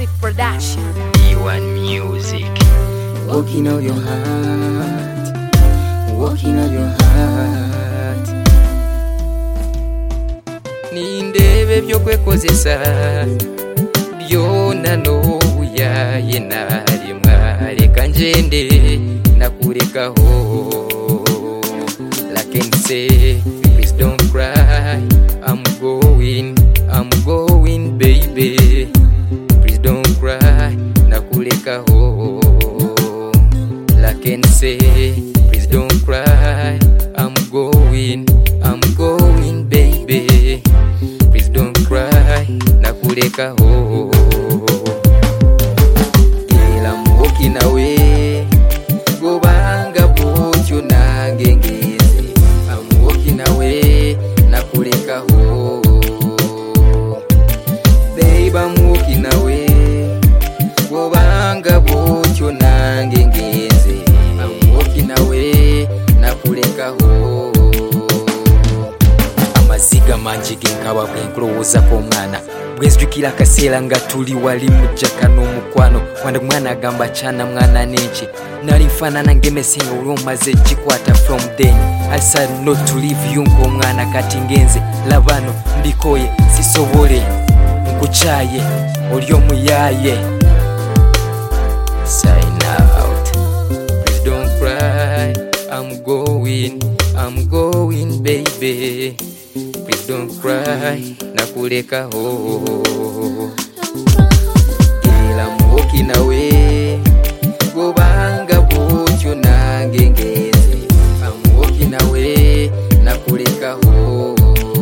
Music Production. B1 Music. Walking on your heart, walking on your heart. Nindebe byo kwekozesa byona nobuya yenali mwareka njende nakurekaho. Like and say, please don't cry. I'm going, baby. Please don't cry, nakurekaho. Like and say, please don't cry. I'm going, baby. Please don't cry, nakurekaho. Girl, I'm walking away. Go banga butyo nange ngeze. I'm walking away, nakurekaho. Babe, I'm walking away. Go banga butyo nange ngeze. I'm walking away, nakurekaho. Amaziga mangi genkaba bwenkulowooza k'omwana bwenzijukira akaseera nga tuli wali mujjaka n'omukwano wanda mwana agamba kyana mwana n'eki nali nfaanana ng'emesenga oli omaze gikwata from then I decided not to leave you ng'omwana kati ngenze labano mbikoye sisobole nkukyaye oli omuyaaye. Sign out. Please don't cry. I'm going, baby. Please don't cry, nakurekaho. Girl, I'm walking away. Go banga butyo nange ngeze. I'm walking away, nakurekaho.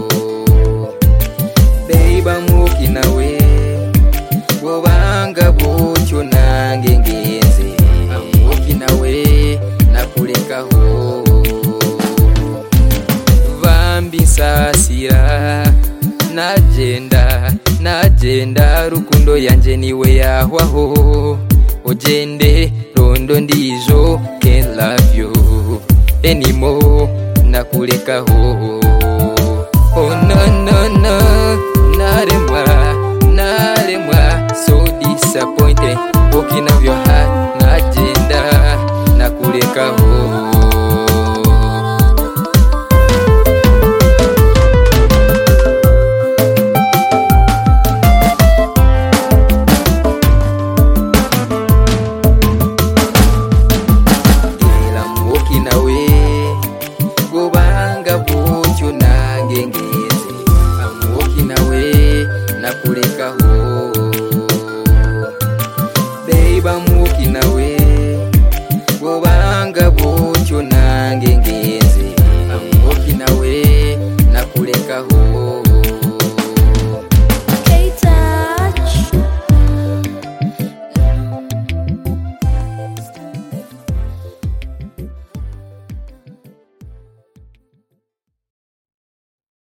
Babe, I'm walking away. Go banga butyo nange ngeze. I'm walking away, nakurekaho. Mbisasira najenda rukundo yanje niwe yahwaho. Ojende rondo ndijo can't love you anymore, nakurekaho. Oh no, naremwa so disappointed. Walking of your heart, najenda nakurekaho. I'm walking away, nakurekaho. Babe, I'm walking away. Go banga butyo nange